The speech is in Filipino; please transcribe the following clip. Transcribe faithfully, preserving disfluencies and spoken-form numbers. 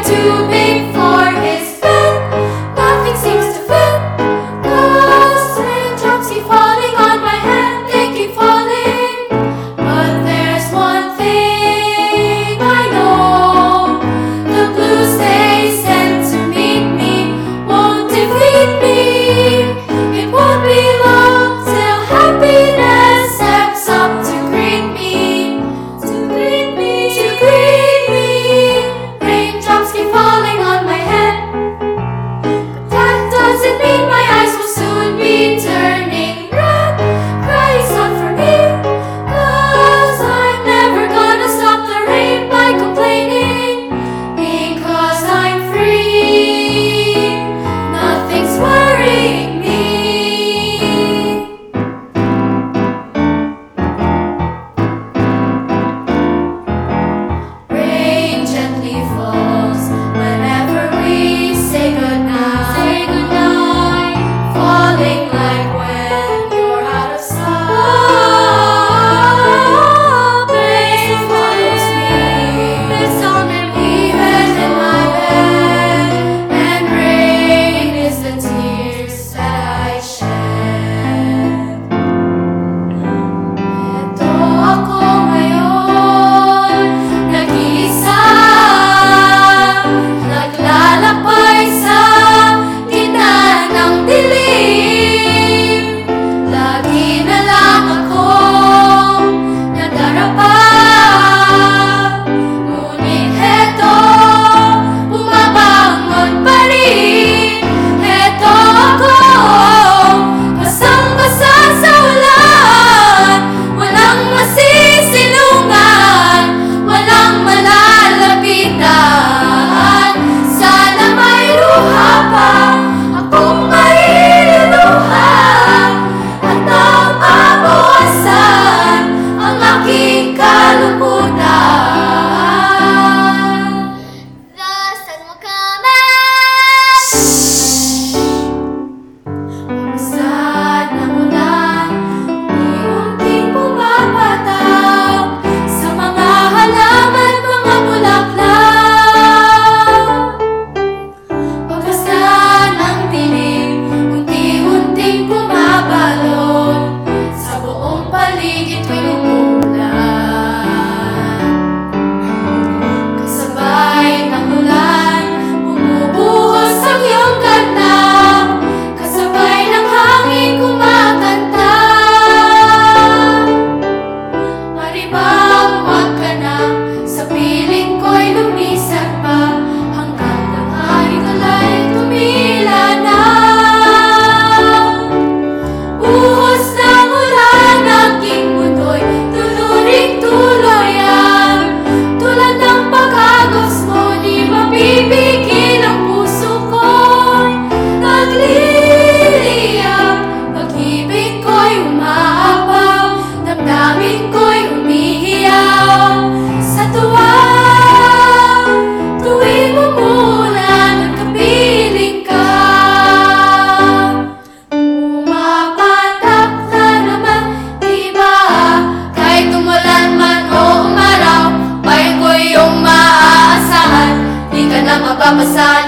too big for his bed. Nothing seems to fit. Cause raindrops keep falling on my head. They keep falling. But there's one thing I know. The blues they sent to meet me won't defeat me. It won't be long till happiness steps up to greet me. To greet me. To greet me. Raindrops keep falling on my head. But that doesn't mean my eyes will soon be turning red. Crying's not for me. Cause I'm never gonna stop the rain by complaining. Because I'm free. Nothing's worrying me. Rain gently falls whenever we say goodnight. Say goodnight. Falling like when you're out of sight. Rain follows me. It's on me even in my bed. And rain is the tears that I shed. Ito ako ngayon, nag-iisa, naglalakbay sa gitna ng dilim. Lagi na lang akong nadarapa. Ngunit heto, bumabangon pa rin. Heto ako, basang-basa sa ulan. Walang masisilungan, walang malalapitan. Sana may luha pa akong mailuluha at nang mabawasan ang aking kalungkutan. Dasal mo kami. Pagmasad ng ulan, unti-unting pumapataw sa mga halaman, mga bulaklak. Pagmasad ng dilim, unti-unting bumabalot sa buong paligid ko'y umuulan. Kasabay ng ulan, bumubuhos ang iyong ganda. Kasabay ng hangin kumakanta. Maribang huwag ka na, sa piling ko'y lumisan pa. Hanggang tanghali kala'y tumila na. Buhos ng ulan, aking mundo'y tuluring tuluyan. Tulad ng pag-agos mo, di mapipigil ang puso ko'y nagliliyab. Pag-ibig ko'y umaapaw, damdamin ko'y umihiyaw. Sa tuwa, tuwing umulan at kapiling ka. Pumapatak na naman, diba? Kahit umulan man o umaraw, bayan ko yung maaasahan. Di ka na mababasa